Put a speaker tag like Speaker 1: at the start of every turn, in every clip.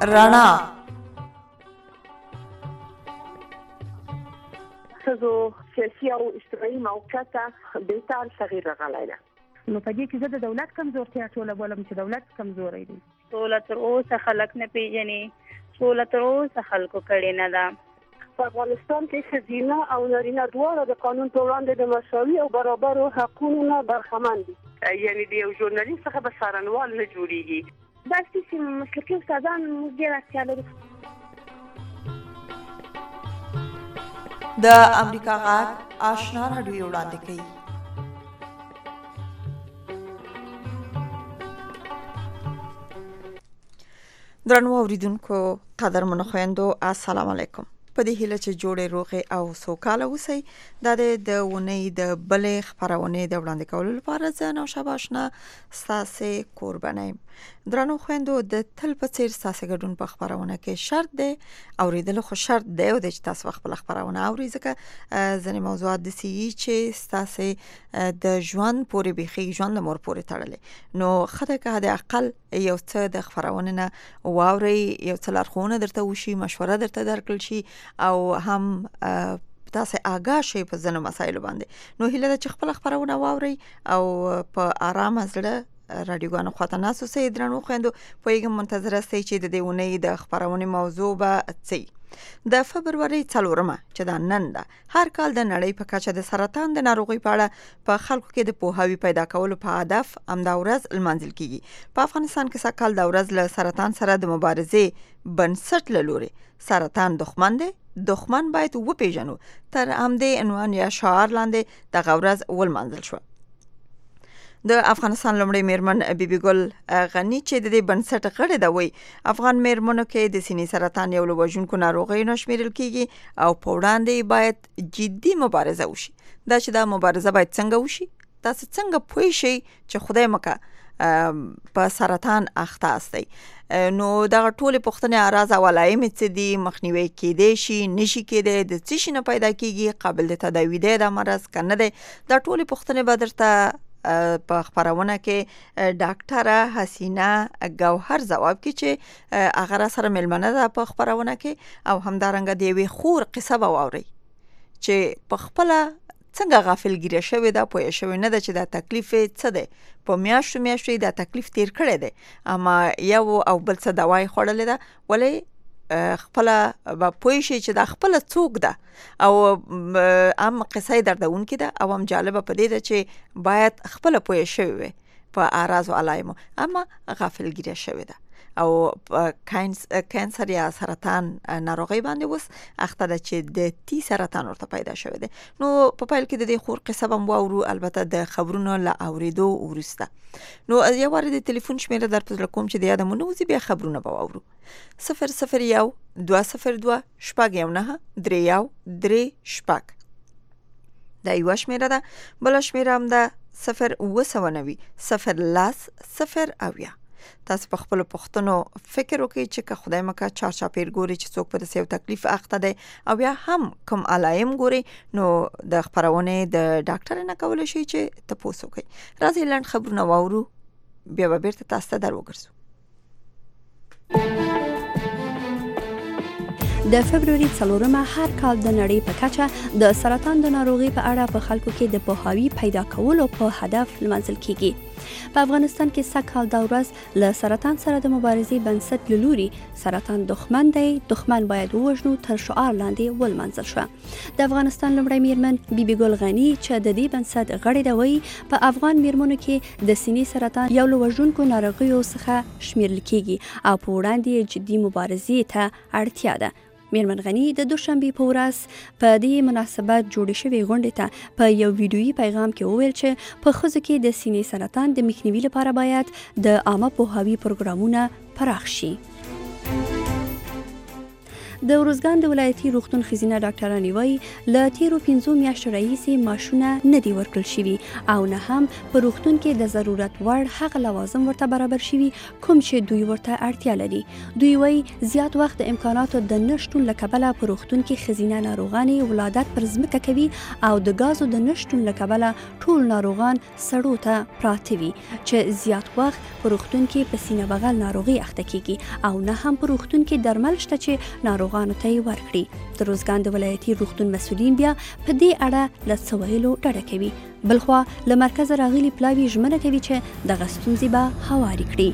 Speaker 1: رڼا
Speaker 2: ښځو سیاسي او اجتماعي موقعیت بهتر تغییر راغلی ده.
Speaker 3: نو په دې کې زه د دولت کمزورتیا ټوله بولم چې دولت کمزوری دی.
Speaker 4: سوله تر اوسه خلک نه پیژني، سوله تر اوسه خلکو کړې نه ده.
Speaker 2: په افغانستان کې ښځینه او نارینه دواړه د قانون په وړاندې د مساوي او برابرو حقونو نه برخمن دي.
Speaker 5: یعنې د یو ژورنالیست څخه به څارنوال نه جوړېږي.
Speaker 6: داسې چې مسلکي استادان موږ ډېره اړتیا لرو.
Speaker 1: د امریکا غږ آشنا راډیو وړاندې کوي. درنو اوریدونکو، قدرمنو خویندو، السلام علیکم. په دې هیله چې جوړې روغې او سوکاله اوسئ. دا د اونۍ د بلې خپرونې د وړاندې کولو لپاره زه نوشابه آشنا ستاسې کوربنه یم. درنو خویندو، د تل په څیر ستاسې ګډون په خپرونه کې شرط دی. اورېدل خو شرط دی او د چې تاسو خپله خپرونه اورئ، ځکه ځینې موضوعات داسې وي چې ستاسې د ژوند پورې بیخي ژوند د مور پورې تړلی. نو ښه ده که حد اقل یو څه د خپرونې نه واورئ، یو څه لارښوونه درته وشي، مشوره درته درکړل شي او هم تاسو آگاه شئ په ځینو مسایلو باندې. نو هیله ده چې خپل خبرونه واورئ او په آرامه زړه رادیوګانو خواته ناست اوسئ. درنو خویندو، پوهیږم منتظره استئ چې د دې اونۍ د خپرونې موضوع به څه وي. د فبرورۍ 4 چې دا نن ده، هر کال د نړۍ په کچه د سرطان د ناروغۍ په اړه په خلکو کې د پوهاوي پیدا کولو په هدف همدا ورځ لمانځل کیږي. په افغانستان کې سږ کال دا ورځ له سرطان سره د مبارزې بنسټ له لوري سرطان دښمن دی، دښمن باید وپیژنو، تر همدې عنوان یا شعار لاندې دغه ورځ ولمانځل شوه. د افغانستان لومړی میرمن بیبي ګل غنی چې د دې بنسټ غړې ده، وایي افغان میرمنو کې د سینې سرطان یو له وژونکو ناروغیو نه شمیرل کیږي او په وړاندې باید جدي مبارزه وشي. دا چې دا مبارزه باید څنګه وشي؟ تاسو څنګه پوه شئ چې خدای مکه په سرطان اخته استئ؟ نو دغه ټولې پوښتنې اراز او علایمې څه دي؟ مخنیوي کېدای شي، نشي کېدای؟ د څه شي نه پیدا کیږي؟ قابل د تداوي دی دا مرض که نه دی؟ دا ټولې پوښتنې به درته په خبرونه کې ډاکټره حسینه ګوهر ځواب کې چې هغه را سره مېلمنه ده په خبرونه کې، او همدارنګه د یوې خور قصه به واورئ چې په خپله څنګه غافلګیره شوې ده، پوه شوې نه ده چې دا تکلیف څه دی. په میاشتو دا تکلیف تیر کړی دی، اما یو او بل څه دوا یې خوړلې ده، ولې خپله به پوه شي چې دا خپله څوک ده. او هم قصه یې دردونکې ده او هم جالبه په دې ده چې باید خپله پوه شوې وي په اعراض و علایمو، اما غافلګیره شوې ده او کانسر یا سرطان ناروغي باندې اوس اخته ده چې د تی سرطان ورته پیدا شوی دی. نو په پیل کې د دې خور قصه به واورو، البته د خبرونو له اوریدو وروسته. نو یو وار د ټلیفون شمیره در په کوم چې د یاد مونږ وزي، بیا خبرونه به واورو. 001-202-619-3 دا یو شمیره ده. بل شمیره هم ده 0 تاسو په خپل پښتنو فکر وکړئ چې که خدای مکه چارچاپیر ګوري چې څوک په داسې یو تکلیف اخته دی او یا هم کوم علایم ګوري، نو د خپرونې د ډاکټر نه کولی شي چې تپوس وکړئ. راځئ لنډ خبرونه واورو، بیا به بیرته تاسو ته در وګرځو.
Speaker 7: د فبروري 4 هر کال د نړۍ په کچه د سرطان د ناروغۍ په اړه په خلکو کې د پوهاوي پیدا کولو په هدف لمانځل کیږي. په افغانستان کې سږ کال دا ورځ له سرطان سره د مبارزې بنسټ له لوري سرطان دښمن دی، دښمن باید ووژنو تر شعار لاندې ولمانځل شوه. د افغانستان لومړی میرمن بیبي ګل غنی چې د دې بنسټ غړې ده، وایي په افغان میرمنو کې د سینې سرطان یو له وژونکو ناروغیو څخه شمیرل کیږي او په وړاندې جدي مبارزې ته اړتیا ده. میرمن غنی د دوشنبه په ورځ په دې مناسبت جوړې شوې غونډې ته په یو ویډیويي پیغام کې وویل چې په ښځو کې د سینې سرطان د مخنیوي لپاره باید د عامه پوهاوي پروګرامونه پراخ شي. د ارزګان د ولایتي روغتون ښځینه ډاکټرانې وایي له تیرو 5 میاشتو راهیسې معاشونه نه دي ورکړل شوي او نه هم په روغتون کې د ضرورت وړ هغه لوازم ورته برابر شوي کوم چې دوی ورته اړتیا لري. دوی وایي زیات وخت د امکاناتو د نشتون له کبله په روغتون کې ښځینه ناروغانې ولادت پر ځمکه کوي او د ګازو د نشتون له کبله ټول ناروغان سړو ته پراته وي چې زیات وخت په روغتون کې په سینه بغل ناروغي اخته کیږي او نه هم په روغتون کې درمل شته چې ناروغانو ته یې ورکړي. د ارزګان د ولایتي روغتون مسؤلین بیا په دې اړه له څه ویلو ډډه کوي. بلخوا له مرکزه راغلي پلاوي ژمنه کوي چې دغه ستونزې به هوارې کړي.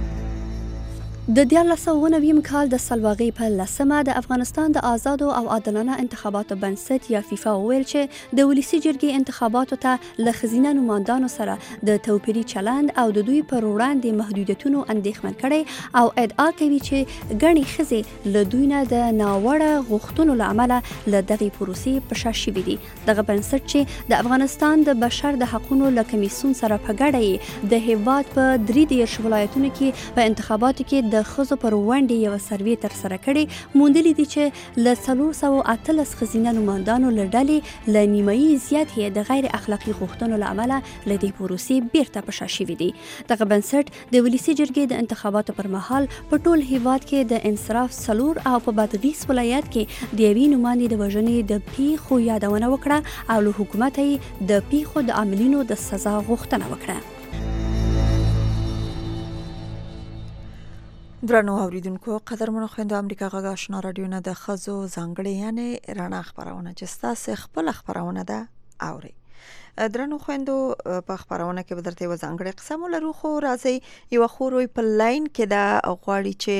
Speaker 7: د 1999 کال د سلواغې په 10مه د افغانستان د آزادو او عادلانه انتخاباتو بنسټ یا فیفا وویل چې د ولسي جرګې انتخاباتو ته له ښځینه نمایندانو سره د توپیري چلند او د دوی پر وړاندې محدودیتونو اندېښمن کړی او ادعا کوي چې ګڼې ښځې له دوی نه د ناوړه غوښتنو له امله له دغې پروسې په شا شوي دي. دغه بنسټ چې د افغانستان د بشر د حقونو له کمیسیون سره په ګډه یې د هېواد په 33 ولایتونو کې په انتخاباتو کې د ښځو پر ونډې یوه سروې ترسره کړې، موندلي دي چې له 418 ښځینه نمایندانو له ډلې له نیمایي زیات یې د غیر اخلاقي غوښتنو له امله له دې پروسې بیرته په شا شوي دي. دغه بنسټ د ولسي جرګې د انتخاباتو پر مهال په ټول هیواد کې د انصراف 4 او په بادغیس ولایت کې د یوې نمایندې د وژنې د پیښو یادونه وکړه او له حکومته یې د پیښو د عاملینو د سزا غوښتنه وکړه.
Speaker 1: درنو اوریدونکو، قدرمنو خویندو، امریکا غږ آشنا رادیو نه د ښځو ځانګړې یعنې رڼا خپرونه چې ستاسې خپله خپرونه ده اورئ. درنو خویندو، په خپرونه کې به درته یوه ځانګړې قصه مو لرو، خو راځئ یوه خوروی په لاین کې ده غواړي چې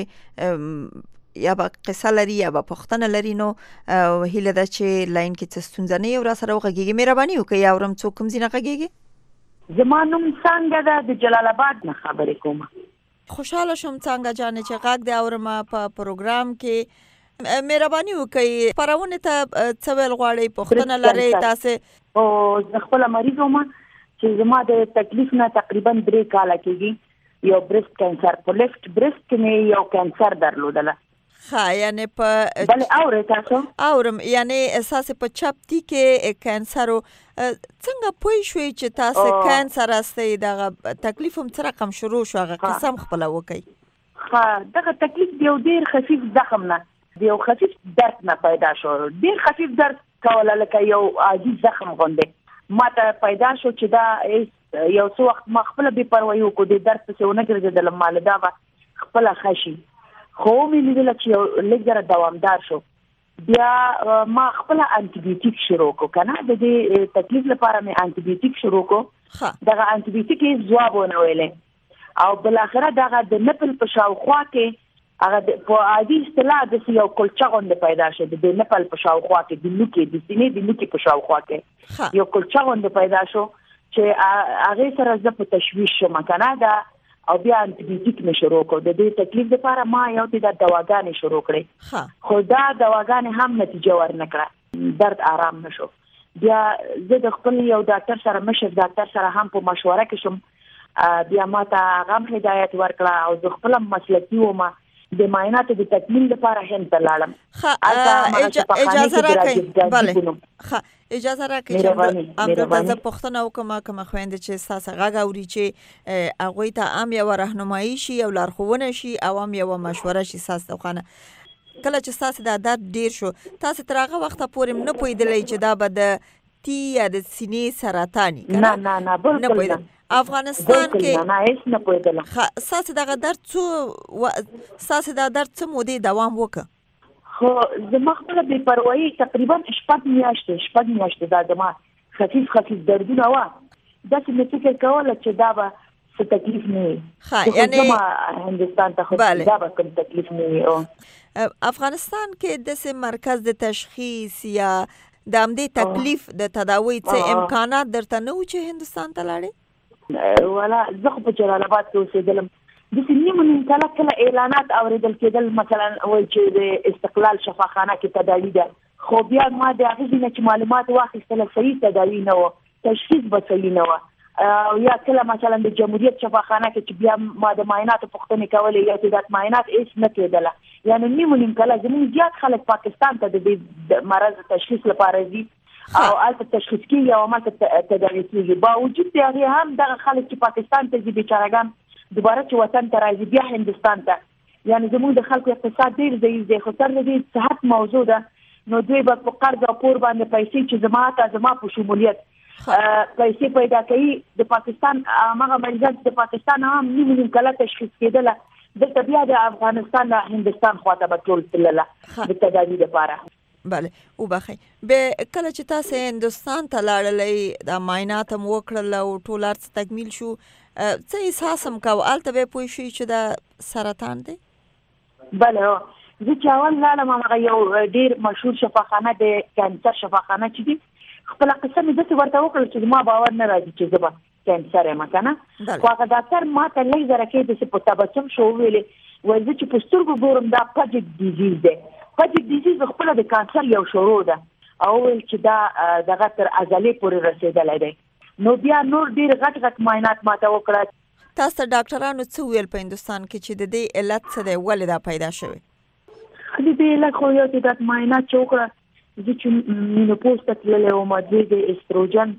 Speaker 1: یا به قصه لري یا به پوښتنه لري، نو هیله ده چې لاین کې څه ستونزه نه وي او راسره وغږیږي. مهرباني وکړئ اورم څوک کوم ځای نه غږیږي.
Speaker 8: زما نوم څانګه ده، د جلال آباد نه خبرې کوم.
Speaker 1: خوشحاله شوم څنګه جانې چې غږ دې اورم په پروګرام کې. مهرباني وکړئ خپرونې ته څه ویل غواړئ، پوښتنه لرئ تاسې؟
Speaker 8: او زه خپله مریض وم چې زما د تکلیف نه تقریبا 3 کاله کېږي. یو برست کینسر په لیفت برست کې مې یو کینسر درلودله.
Speaker 1: ښه، یعنې په
Speaker 8: بلې اورئ تاسو؟
Speaker 1: اورم. یعنې اساسې په چپ تی کې کینسر و. څنګه پوه شوئ چې تاسو کینسر هستئ؟ دغه تکلیف هم څه رقم شروع شو؟ هغه قصه هم خپله وکړئ.
Speaker 8: ښه، دغه تکلیف د یو ډېر خفیف زخم نه، د یو خفیف درد نه پیدا شو. ډېر خفیف درد کوله، لکه یو عادي زخم غوندې ما ته پیدا شو چې دا یو څه وخت ما خپله بې پروایي وکړو، د درد پسې ونه ګرځېدلم، ما له دا به خپله ښه شي. خو مې لیدله چې یو لږ ذره دوامدار شو. بیا ما خپله انټي بیوټیک شروع کړو، که نه د دې تکلیف لپاره مې انټي بیوټیک شروع کړو. دغه انټي بیوټیک یې ځواب ونه ویلی او بالاخره دغه د نپل په شاوخوا کې هغه په عادي اصطلاح داسې یو کلچه غوندې پیدا شو، د نپل په شاوخوا کې، د لوکې د سینې د لوکې په شاوخوا کې یو کلچه غوندې پیدا شو چې هغې سره زه په تشویش شوم، که نه ده. او بیا انټي بیوټیک مې شروع کړو. د دې تکلیف لپاره ما یو د دواګانې شروع کړې، خو دا دواګانې هم نتیجه ورنه کړه، درد آرام نه شو. بیا زه د خپل یو ډاکټر سره، مشر ډاکټر سره هم په مشوره کې شوم. بیا ما ته هغه هم هدایت ورکړه او زه خپله مسلکي وم. د معایناتو د تکمیل لپاره هند ته لاړم.
Speaker 1: اجازه راکړئ. بله، اجازه راکړئ چې همدلته زه پوښتنه وکړم کومه خویندې چې ستاسو غږ اوري چې هغوی ته هم یوه راهنمایي شي او لارښوونه شي او هم یوه مشوره شي ستاسو دخانه. کله چې ستاسو دا درد ډېر شو، تاسو تر هغه وخته پورې نه پوهېدلی چې دا به د تی یا د سینې سرطاني؟
Speaker 8: نه نه نه، بالکل نه.
Speaker 1: افغانستان کې
Speaker 8: نه هیڅ نه پوهېدلم.
Speaker 1: ستاسو دغه درد څه مودې دوام وکړه؟
Speaker 8: خو زما خپله بې پروایي تقریبا 6 میاشتې دا زما خفیف دردونه وه. داسې مې فکر کوله چې دا به څه تکلیف نه وي، یعنې هندوستان ته خو دا به کوم تکلیف نه وي.
Speaker 1: افغانستان کې داسې مرکز د تشخیص یا د همدې تکلیف د تداوی څه امکانات درته نه و چې هندوستان ته لاړې؟
Speaker 8: ولا زه خو په جلال آباد کې اوسېدلم. داسې نیمه کله اعلانات اورېدل کېدل، مثلا وایي چې د استقلال شفاخانه کې تداوي ده، خو بیا ما د هغې نه چې معلومات واخیستله صحیح تداوي نه و، تشخیص به صحیح نه و. یا کله مثلا د جمهوریت شفاخانه کې چې بیا ما د معایناتو پوښتنې کولې، یا چې دا معاینات هېڅ نه کېدله. یعنی نیم کله زموږ زیات خلک پاکستان ته د مرض تشخیص لپاره ځي او البته تشخیص کیږي او ماته تداوی کیږي. باوجود د هغه هم دغه خلک چې پاکستان ته ځي بیچارهګان دوباره چې وطن ته راځي بیا هندستان ته، یعنی زموږ د خلکو اقتصاد ډیر ضعیف دی. خو تر دې صحت موضوع ده نو دوی به په قرض او پور باندې پیسې چې زما په شمولیت پیسې پیدا کوي. د پاکستان هغه مریضان د پاکستان هم نیم کله تشخیص کېدل دلته بیا د افغانستان نه هندستان خواته به ټول تلله د تداوی لپاره.
Speaker 1: بله وبخښئ، به کله چې تاسو هندستان ته لاړلئ د معاینات هم وکړل او ټول هر څه تکمیل شو، څه احساس هم کوه هلته به پوه شئ چې دا سرطان دی؟
Speaker 8: بله زه چې اول لاړم هغه یو ډیر مشهور شفاخانه د کانسر شفاخانه چې دي، خپله قصه مې داسې ورته وکړل چې زما باور نه راځي چې زه به کانسر یم که نه. خو هغه ډاکټر ماته لږ زره کې داسې په تبسم شو وویلې وایي زه چې په سترګو ګورم دا پجک ډیزیز دی. پجک ډیزیز خپله د کانسر یو شروع ده او وویل چې دا دغه تر عضلې پورې رسېدلی دی. نو بیا نور ډېر غټ غټ معاینات ماته وکړه.
Speaker 1: تاسو ته ډاکټرانو څه ویل په هندوستان کې چې د دې علت څه دی، ولې دا پیدا شوی؟
Speaker 8: د دې علت خو یو چې دا معاینات چې وکړه زه چې مینوپوز ته تللی وم، دوی د استروجن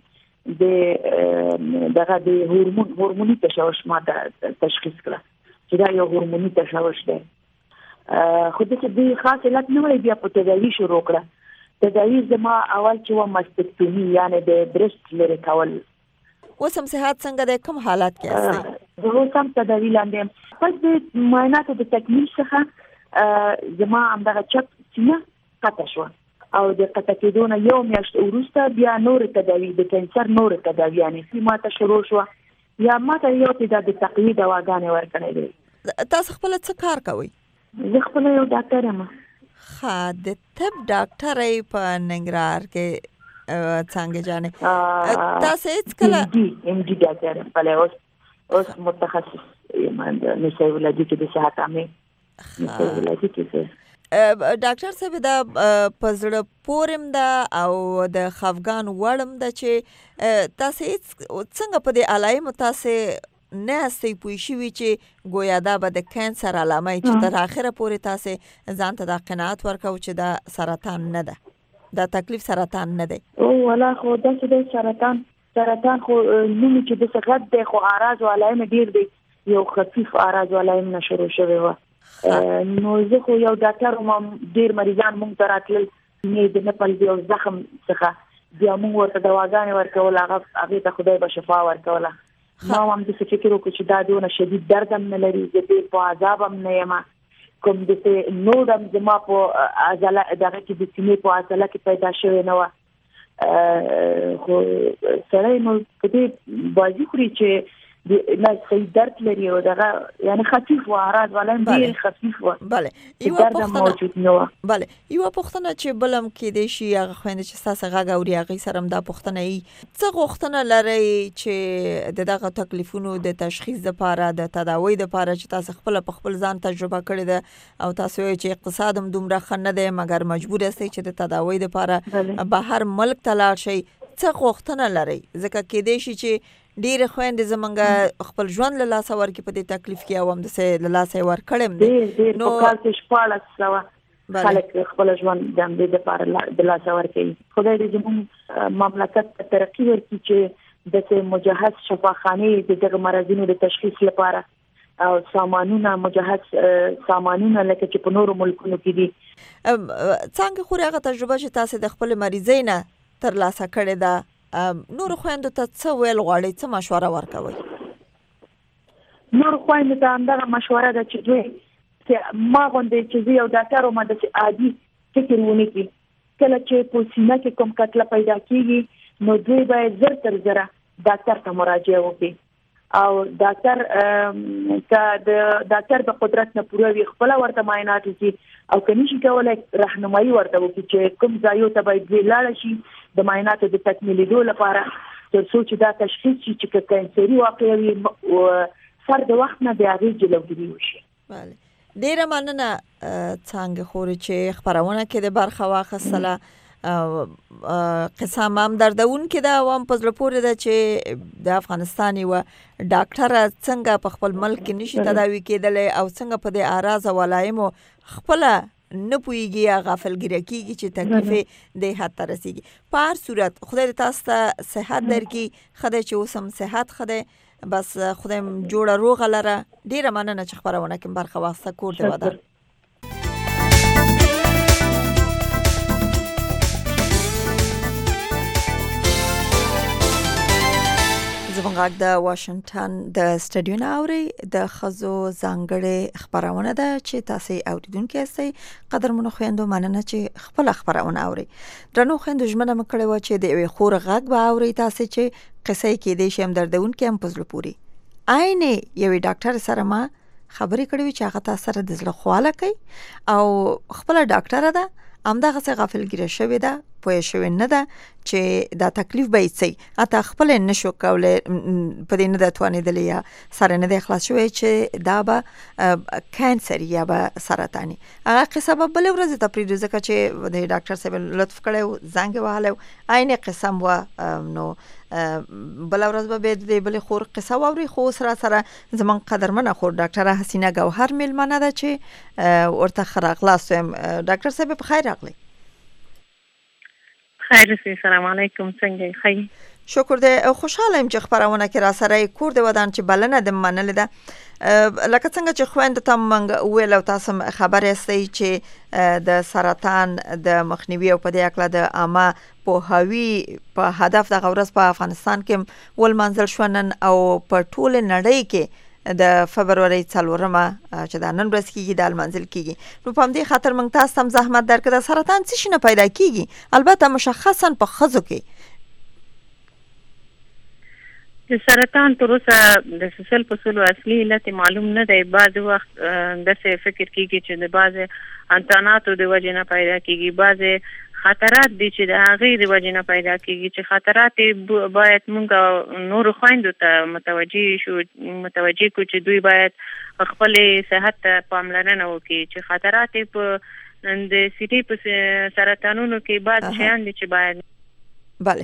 Speaker 8: دغه د هورموني تشوش ماته تشخیص کړه چې دا یو هورموني تشوش دی. خو داسې دوی خاص علت نه وی، بیا په تداوي شروع کړه. تداوي زما اول چې وه مستکتومي یعنی د برست لرې کول.
Speaker 1: اوس هم صحت څنګه دی؟ کوم حالات کې هستئ؟
Speaker 8: زه اوس هم تداوي لاندې یم. پس د معایناتو د تکمیل څخه زما همدغه چپ سینه قطع شوه او د قطع کېدو نه یو میاشت وروسته بیا نور تداوی د کانسر نور تداوی یعنی ماته شروع شوه. یا ماته یو تعداد د تقویې دواګانې ورکړی دی.
Speaker 1: تاسو خپله څه کار کوئ؟
Speaker 8: زه خپله یو ډاکټر یم.
Speaker 1: ښه، د طب ډاکټرۍ په ننګرهار کې څانګې جانې تاسو هېڅکله
Speaker 8: ام ډي ډاکټر یم. بله اوس متخصص یم د نسایي ولادي کې د صحت عامې نسایي ولادي کې.
Speaker 1: ډاکټر صاحب دا په زړه پورم ده او د خفګان وړم ده چې تاسو څنګه په دې علایمو تاسو نه هستئ پوه شوي چې گویا دا به د کانسر علامه چې تر اخره پورې تاسو ځان ته دا قناعت ورکو چې دا سرطان نه ده، دا تکلیف سرطان نه دی؟
Speaker 8: ولا خو داسې دی سرطان خو نومي چې داسې غټ دی خو اعراض و علایم ډېر دی، یو خفیف اعراض و علایم نه شروع شوی وه. نو زه خو یو ډاکټر وم، ډېر مریضان مونږ ته راتلل د نپل د یو زخم څخه بیا مونږ ورته دواګانې ورکول، هغې ته خدای به شفا ورکوله. ما هم داسې فکر وکړو چې دا دونه شدید درد هم نه لري، زه ډېر په عذاب هم نه یم، کوم داسې نور هم زما په عضله دغه کې د سینې په عضله کې پیدا شوی نه وه. خو سړی نو په دې بازي خوري چې نه صحیح درد لري او دغه یعنی خفیف و اعراض ولهم ډیر خفیف و.
Speaker 1: بله یو پوښتنه بله یو پوښتنه چې بلم کې دی شي هغه خويند چې تاسو غږ اوري هغه سره دا پوښتنه ای څه غوښتنه لري چې دغه تکلیفونو د تشخیص لپاره د تداوی لپاره چې تاسو خپل ځان تجربه کړی ده او تاسو چې اقتصاد هم دومره خنه دی مګر مجبور یاست چې د تداوی لپاره بهر ملک ته لاړ شئ، څه غوښتنه لري؟ ځکه کې دی شي چې ډیر خويند زمونږ خپل ژوند له لاسه ورکې په دې تکلیف کې او هم د له لاسه ورکړم
Speaker 8: دي. نو کال کې شپاړس سوه خلک خپل ژوند د دې لپاره د لاسه ورکوي. خدای دې زموږ مملکت ته ترقي ورکړي چې د مجهز شفاخانې د دغه مرضونو د تشخیص لپاره او سامانونه مجهز سامانونه لکه چې په نورو ملکونو کې دي.
Speaker 1: څنګه خو هغه تجربه چې تاسو د خپل مریضۍ نه تر لاسه کړې ده نور خويندو ته څه ویل غواړي، څه مشوره ورکوي؟
Speaker 8: نور خويندو ته همدغه مشوره ده چې دوی چې ما غوندې چې زه یو ډاکټر وم داسې عادي فکر ونه کړي. کله چې په سینه کې کوم کتله پیدا کېږي نو دوی باید زر تر زره ډاکټر ته مراجعه وکړي او ډاکټر د قدرت نه پوره وي خپل ورته معاینات وکړي او کني شي کولای راهنمایي ورته وکړي چې کوم ځایو ته باید ولاړ شي د معایناتو د تکمیلېدو لپاره تر څو چې دا تشخیص شي چې کانسري واقع وي او سر د وخت نه د هغې جلوګیري وشي.
Speaker 1: بله ډیره مننه څنګه خوري چې خبرونه کې د برخه واخیستله قصه هم دردون کې دا عوام په زړه پورې ده چې د افغانستان یو ډاکټر څنګه په خپل ملک کې نشي تداوي کېدلی او څنګه په دې اعراض او علایمو خپل نه پوهیږي یا غافلګیره کیږي چې تکلیف د حد ته رسیږي. په هر صورت خدای تاسو ته صحت درکړي، خدای چې اوس هم صحت خدای بس خدای جوړه روغه لره. ډیره مننه چې خبرونه کې برخه واخیسته. کور دې ودان. زموږ غږ د واشنگټن د سټډیو نه اوري د خزو ځانګړې خبرونه ده چې تاسو اوریدونکو یاستئ. قدرمنو خويندو مننه چې خپل خبرونه اوري. درنو خويندو ژمنه مکړې و چې د یو خور غږ به اوري تاسو چې قصې کې دې شم دردون کې هم پزلو پوری. عینه یو ډاکټر سره ما خبرې کړې چې هغه تاسو سره د زړه خواله کوي او خپل ډاکټر ده امداغه څه غافلګیره شوې ده، پوهه شوې نه ده چې دا تکلیف به یې اته خپل نشو کولای په دې نه د توانېدلې یا سره نه د اخلاص شوې چې دا به کانسر یا به سرطاني. هغه قصه به بل ورځ ته پریږدو ځکه چې د ډاکټر صاحب لطف کړو زنګ وهاله عین قسم و نو بل ورځ به د بل خور قصه ووري. خو سره زمون قدرمنه خور ډاکټره حسینه گوهر ملمنه ده چې ورته خراغلاس ویم. ډاکټر صاحب په خیر راغلی.
Speaker 4: خیر سي. السلام علیکم. څنګه یې؟
Speaker 1: شکر دې. خوشاله يم چې خبرونه کې را سره کور دې ودان چې بلنه د منل ده. لکه څنګه چې خويند ته منګ ویل او تاسو خبر یاستئ چې د سرطان د مخنیوي او په دې اړه د عامه پوهاوی په هدف د غورس په افغانستان کې ول منځل شونن او په ټول نړۍ کې د فبرवरी 4مه چې د نن ورځ کېږي د منځل کېږي. نو په دې خاطر موږ تاسو هم زحمت درکړه. سرطان څه شي نه پیدا کېږي؟ البته مشخصا په خزو کې
Speaker 4: د سرطان تر اوسه د سلسله پسولو اصلي علت معلوم نه دی. بعض وخت د څه فکر کېږي چې د بعض انتاناتو د وجې نه پیدا کېږي، بعض خطرات دي چې د هغه د وجې نه پیدا کېږي چې خطرات باید موږ نور خويندو ته متوجي کو چې دوی باید خپل صحت ته پاملرنه وکړي چې خطرات په د سیټي په سرطانونو کې بعض شیان دي چې باید
Speaker 1: بله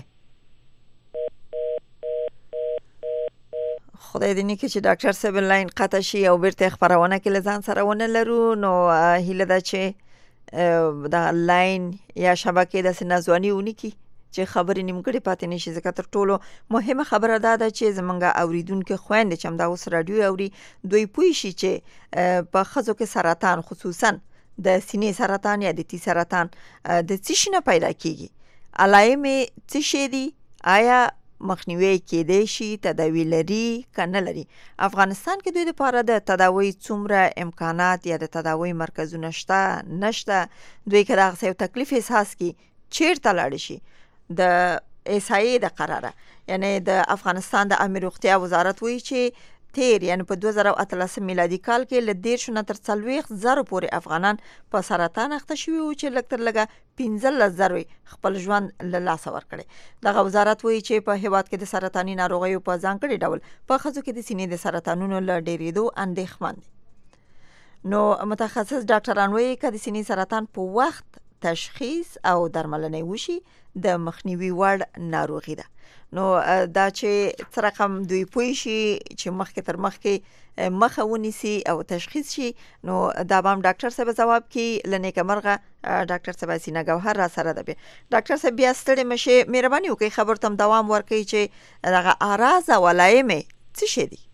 Speaker 1: خدای دې نه کې چې ډاکټر صاحب لاین قطع شي او بیرته خبرونه کې لزان سره ونه لرو. نو هیله ده چې دا لاین یا شبکه د سنځوانی ونی کی چې خبرې نیمګړې پاتې نشي. ځکه تر ټولو مهمه خبره ده چې زمونږ اوریدونکو خويند چې هم دا اوس رادیو اوري دوی پوي شي چې په خزو کې سرطان خصوصا د سینې سرطان یا د تی سرطان د څه شي نه پیدا کیږي، علائم څه شي دي، آیا مخنیوي کېدای شي، تداوی لري کنه لري. افغانستان کې دوی لپاره د تداوی څومره امکانات یا د تداوی مرکزونه شته نشته؟ دوی کله هغه تکلیف احساس کی چیرته لاړ شي؟ د ایسای د قراره یعنی د افغانستان د امیر روغتیا وزارت وایي چې تیر یعنی په 2013 میلادي کال کې ل 10 نه تر 40 زره پورې افغانان په سرطان اخته شوي او چې لکتر لګه 15 زره خپل ژوند له لاس ور کړي. دغه وزارت وایي چې په هیواد کې د سرطاني ناروغیو په ځانګړي ډول په خزو کې د سینې د سرطانونو له ډېرېدو اندېښمن دي. نو متخصص ډاکټران وایي چې د سینې سرطان په وخت تشخیص او درملنه وشي د مخنیوي وړ ناروغي ده. نو دا چې څه رقم دوی پوي شي چې مخکې تر مخکې مخه ونیسي او تشخیص شي، نو دا به هم ډاکټر صاحب ځواب کوي. لنیکه مرغه ډاکټر صاحب حسینه گوهر را سره ده. ډاکټر صاحب بیا ستړي مشه مهرباني وکړئ خبر تم دوام ورکړئ چې دغه اعراض او علائم څه شي دي؟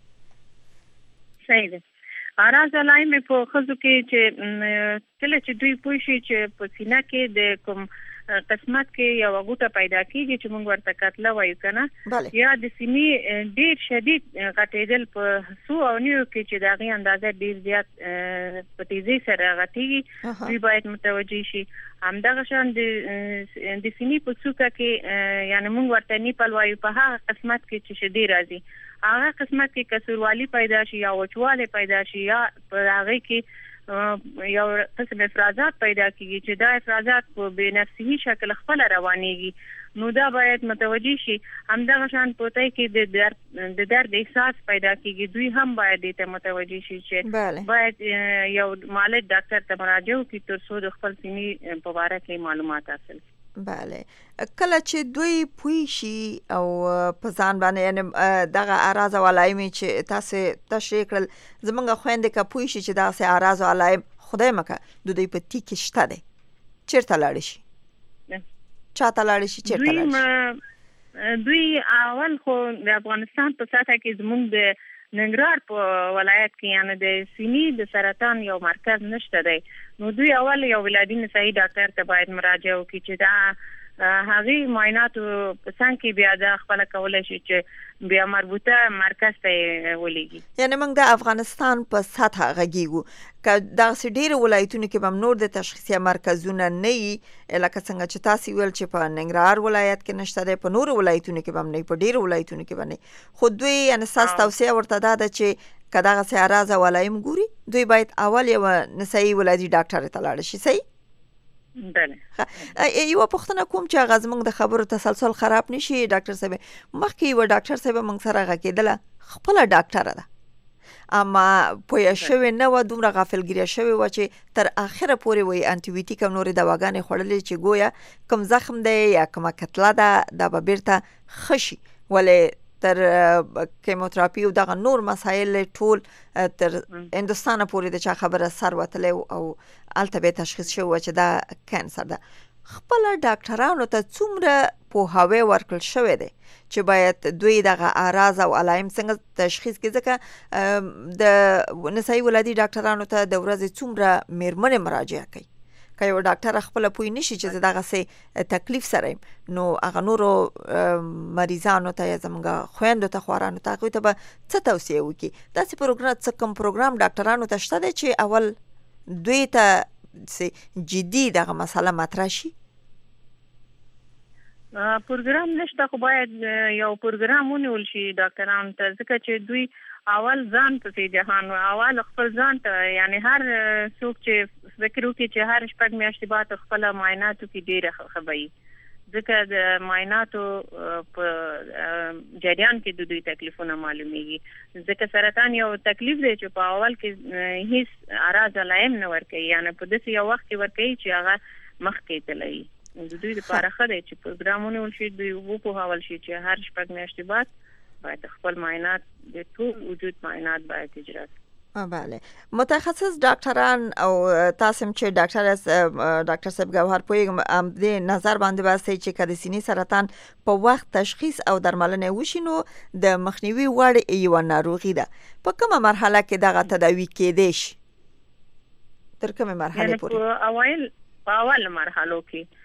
Speaker 4: صحیح ده. اعراض علائم په خزو کې چې کله چې دوی پوه شي چې په سینه کې د کوم قسمت کې یو غوټه پیدا کیږي چې موږ ورته کتله وایو کنه، یا د سینې ډیر شدید غټېدل په سو او نیو کې چې د هغې اندازه ډیر زیات په تیزی سره غټېږي، دوی باید متوجه شي. همدغه شان د سینې په څوکه کې یعنی موږ ورته نیپل وایو، په هغه قسمت کې چې شدید راځي هغه قسمت کې کسروالي پیدا شي یا وچوالی پیدا شي یا په هغه کې یو قسم افرازات پیدا کیږي چې دا افرازات په بنفسي شکل خپل روانيږي، نو دا باید متوجي شي. همدغه شان پوتای کې د درد احساس پیدا کیږي، دوی هم باید ته متوجي شي چې باید یو مالک ډاکټر ته مراجعه وکړي تر څو د خپل سینې په اړه کې معلومات حاصل کړي.
Speaker 1: بله کله چې دوی پوي شي او په ځان باندې یعنی دغه اراز او علایم چې تاسو تشریح کړل زمونږ خويندې کا پوي شي چې دغه اراز او علایم خدای مکه د دوی په ټیک شته دي چیرته لاړ شي چاته لاړ شي چیرته لاړ شي
Speaker 4: دوی اول خو د افغانستان په ساحه کې زموږ د ننګرهار په ولایت کې یعنی د سینې د سرطان یو مرکز نشته دی نو دوی اول یو ولادي نسایي ډاکټر ته باید مراجعه وکړي چې دا هغه معاینات په څنګه کې بیا د خپل کولای شي چې بیا مربوطه مرکز ته ولېږي
Speaker 1: یعنی موږ د افغانستان په سطح غږیږو که د ډېر ولایتونو کې هم نور د تشخیصي مرکزونه نه وي لکه څنګه چې تاسو ویل چې په ننګرهار ولایت کې نشته دی په نور ولایتونو کې هم نه په ډېر ولایتونو کې باندې خو دوی یعنی ساس توصیه ورته ده چې کداغه سیاراز ولایم ګوري دوی باید اول یو نسایي ولادي ډاکټر ته لاړ شي صحیح
Speaker 4: بله
Speaker 1: یو پوښتنه کوم چې هغه زموږ د خبرو تسلسل خراب نشي ډاکټر صاحب مخکې یو ډاکټر صاحب موږ سره غکېدله خپل ډاکټر ده اما پوهه شوی نه و دومره غافلګیره شوی و چې تر اخره پورې وي انټي بیوټیک او نورې دواګانې خوړلې چې گویا کوم زخم دی یا کومه کتله ده د بیرته خشي ولې تر کیموتراپي او دغه نور مسایل ټول تر هندستان پورې د چا خبره سر وتلې او الته به تشخیص شو چې دا کانسر ده خپل ډاکټرانو ته څومره پوهاوی ورکړل شوی دی چې باید دوی دغه اراز او علایم څنګه تشخیص کړي ځکه د نسایي ولادي ډاکټرانو ته د ورځې څومره میرمنې مراجعه کوي که یو ډاکټر خپل پوی نشي چې دغه سه تکلیف سره نو هغه نورو مریضانو ته زموږ خويندو ته خورانو ته کوي ته به څه توصیه وکي داسې پروګرام څه کوم پروګرام ډاکټرانو ته شته دی چې اول دوی ته جدي دغه مسله مطرح شي
Speaker 4: پروګرام نشته خو باید یو پروګرام ونیول شي ډاکټرانو ته ځکه چې دوی اول ځان په جهان اول خپل ځان ته یعنی هر څوک چې فکر وکړي چې هر شپږ میاشتې بعد خپل معایناتو کې ډیره خبري ځکه د معایناتو په جریان کې د دوی تکلیفونه معلومیږي ځکه سرطان یو تکلیف دی چې په اول کې هیڅ اراز علایم نه ورکوي یعنی په داسې یو وخت کې ورکوي چې هغه مخکې تللی د دوی لپاره ښه دی چې پروګرامونه ولشي دوی وپوهول شي چې هر شپږ میاشتې بعد باید خپل معاینات د ټول وجود معاینات باید اجرا کړي
Speaker 1: بله متخصص ډاکټران او تاسو چې ډاکټر صاحب گوهر پویګم د نظر باندې واسي چې کله سینې سرطان په وخت تشخیص او درملنه وشي نو د مخنیوي وړ یو ناروغي ده په کومه مرحله کې دغه تداوی کېدای شي تر کومه مرحله پورې
Speaker 4: په اول مرحلو کې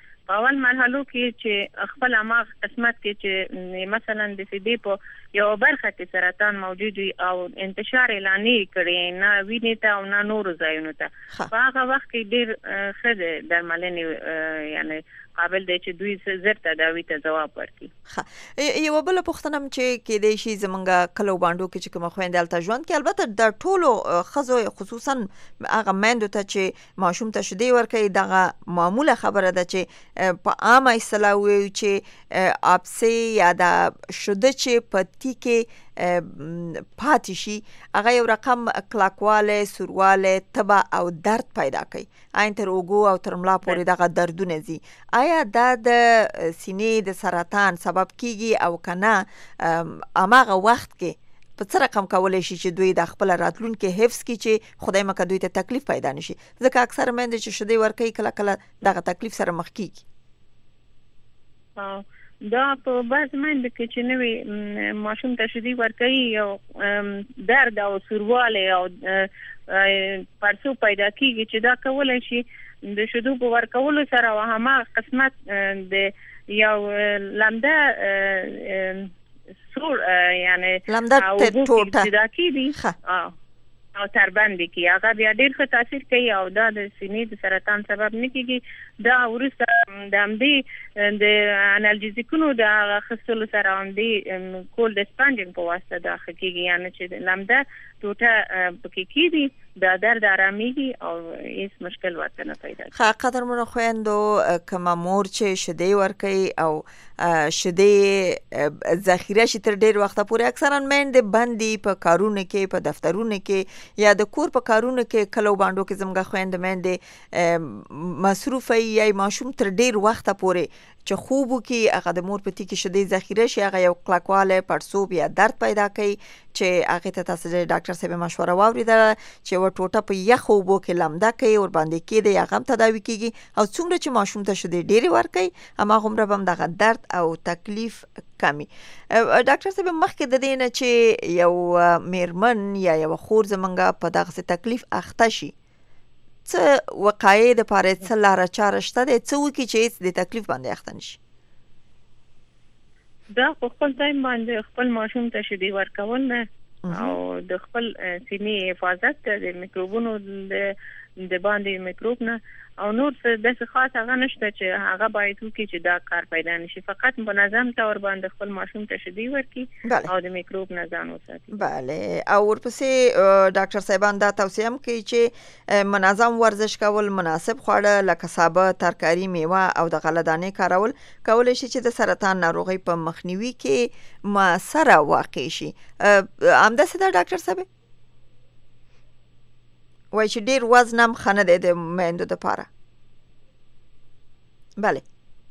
Speaker 4: چې خپل اماغ قسمت کې چې مثلا د سیدې په یو برخه کې سرطان موجود وي او انتشار اعلاني کړي نه ویني ته او نه نور ځایونو ته په هغه وخت کې ډیر ښه درملنې یعنی قابل دی چې دوی زر تداوی ته جواب ورکړي
Speaker 1: یو بل پوښتنه چې کېدای شي زمونږ کلو باندې کې چې کوم خويندې الته ژوند کې البته د ټولو خزو خصوصا هغه مندو ته چې ماشوم ته شدي ورکړي دغه معموله خبره ده چې په عامه اصطلاح وي چې اپسي یا د شوده چې پتی کې پاتې شي هغه یو رقم کلاکواله سورواله تبا او درد پیدا کوي عین تر وګو او تر ملا پورې دغه دردونه زی آیا دا د سینې د سرطان سبب کیږي او کنه اماغه وخت کې په څه رقم کولای شي چې دوی د خپل راتلونکو حفظ کې چې خدای مکه دوی ته تکلیف پیدا نشي ځکه اکثر مند چې شدي ورکي کله کله دغه تکلیف سره مخ کیږي
Speaker 4: دا په بعض مند کې چې نوې ماشوم ته شدي ورکي او درد او سورواله او پرسو پیدا کیږي چې دا کولای شي د شدو په ورکولو سره او هم قسمت د یو لمده سور یعنی
Speaker 1: لمده ټوټه
Speaker 4: دا کیږي او تربند کی هغه بیا ډیر ښه تاثیر کوي او دا د سینې د سرطان سبب نه کیږي دا ورسته د امدي د انالجیزیکونو د خصلو سره امدي کول د سپانجینګ په واسطه دا کیږي یعنی چې لمده ټوټه پکې کیږي د درد آراميږي او هیڅ مشکل ورته نه پیدا کیږي.
Speaker 1: ښه قدرمنو خویندو، کومه مور چې شیدې ورکوي او شیدې ذخیره شي تر ډېر وخته پورې، اکثرا میندې بندي په کارونو کې، په دفترونو کې یا د کور په کارونو کې، کلو باندو کې زموږ خویندې میندې مصروفه یا ماشوم تر ډېر وخته پورې چې خوب وکړي هغه د مور په تې کې شیدې ذخیره شي، هغه یو کلکوالی، پړسوب یا درد پیدا کوي چې هغې ته تاسو د ډاکټر صاحب مشوره واورېدله چې یوه ټوټه په یخو اوبو کې لمده کوي، ورباندې کېږدئ، هغه هم تداوي کېږي او څومره چې ماشوم ته شیدې ډېرې ورکوي هماغومره به هم دغه درد او تکلیف کمي. ډاکټر صاحب مخکې د دې نه چې یو میرمن یا یو خور زمونږ په دغسې تکلیف اخته شي، څه وقایې دپاره څه لاره چاره شته دی، څه وکړي چې هېڅ د تکلیف باندې اخته نه شي؟
Speaker 4: دا په خپل ټایم باندې خپل ماشوم ته شیدې ورکول نه او د خپل سینې حفاظت د میکروبونو د باندې میکروب نه او نور څه داسې خاص هغه نشته چې هغه باید وکړي چې دا کار پیدا نشي. فقط منظم طور باندې خپل ماشوم ته شیدې ورکړي او د میکروب نه ځان وساتي.
Speaker 1: بله، او ورپسې ډاکټر صاحبان دا توصیه هم کوي چې منظم ورزش کول، مناسب خواړه لکه سابه، ترکاري، میوه او د غله دانې کارول کولی شي چې د سرطان ناروغۍ په مخنیوي کې مؤثره واقع شي. همداسې ده ډاکټر صاحب؟ وای چې ډیر وزن هم ښه نه دی د میندو دپاره. بله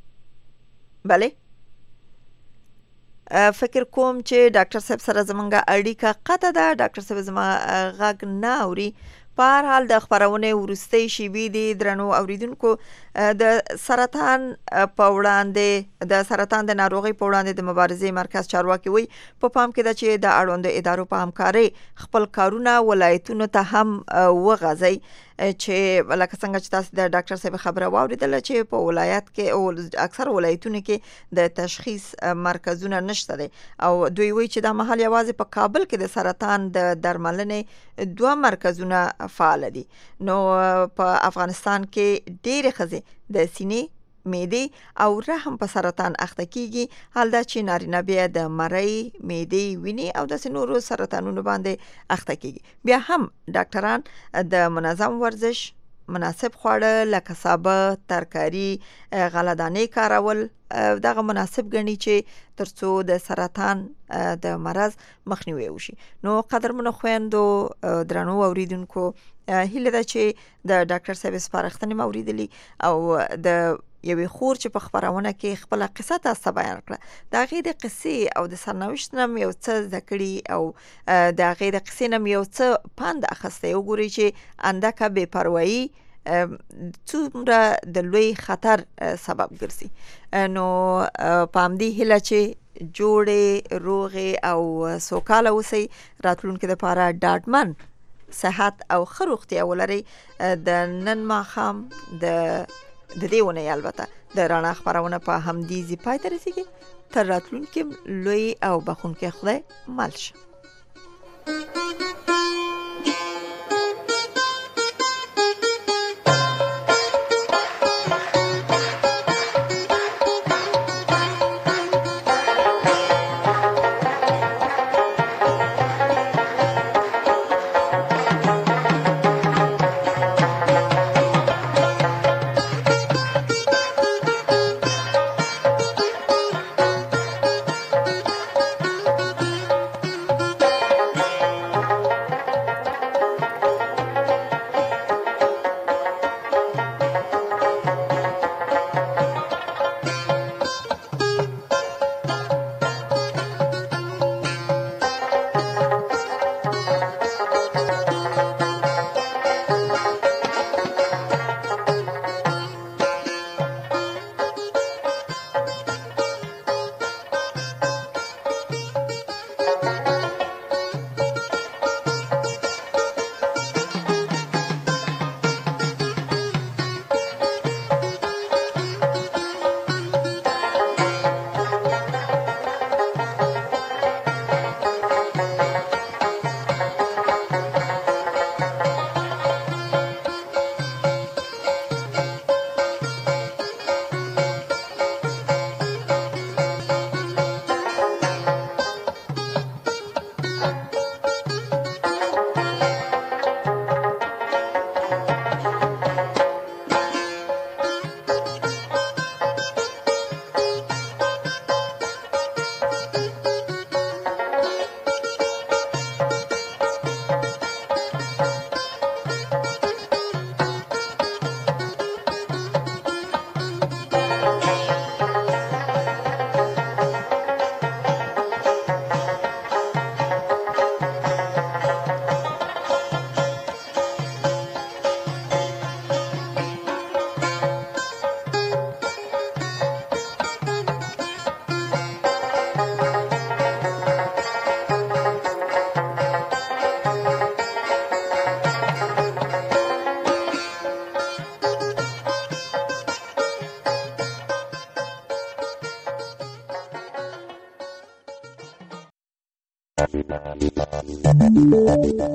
Speaker 1: فکر کوم چې ډاکټر صاحب سره زمونږ اړیکه قطع ده. ډاکټر صاحب زما غږ نه اوري. په هر حال د خپرونې وروستۍ شیبې دي درنو اوریدونکو، د سرطان په وړاندې د سرطان د ناروغۍ په وړاندې د مبارزې مرکز چارواکي وایي په پام کې ده چې د اړوندو ادارو په همکارۍ خپل کارونه ولایتونو ته هم وغځئ، چې لکه څنګه چې تاسو د ډاکټر صاحب خبره واورېدله چې په ولایت کې او اکثر ولایتونو کې د تشخیص مرکزونه نشته دی او دوی وایي چې دا مهال یوازې په کابل کې د سرطان د درملنې 2 مرکزونه فعال دي. نو په افغانستان کې ډېرې ښځې د سینې، معدې او رحم په سرطان اخته کیږي. حال دا چې نارینه بیا د مرۍ، معدې، وینې او داسې نورو سرطانونو باندې اخته کیږي. بیا هم ډاکټران د منظم ورزش، مناسب خواړه لکه سابه، ترکاري، غله دانې کارول دغه مناسب ګڼي چې ترڅو د سرطان د مرض مخنیوی وشي. نو قدرمنو خویندو، درنو اوریدونکو، هیله ده چې د ډاکټر صاحب سپارښتنې مو اوریدلي او د یوې خور چې په خپرونه کې خپله قصه تاسو ته بیان کړه، د هغې د قصې او د سرنوشت نه یو څه زده کړي او د هغې د قصې نه یو څه پند اخیستی، وګورئ چې اندکه بې پروایي څومره د لوی خطر سبب ګرځي. نو په همدې هیله چې جوړې، روغې او سوکاله اوسئ، راتلونکي دپاره ډاډمن صحت او ښه روغتیا ولرئ. د نن ماښام د دې اونۍ البته د رڼا خپرونه په همدې ځای پای ته رسیږي. تر راتلونکي لوی او بخښونکی خدای مل شه.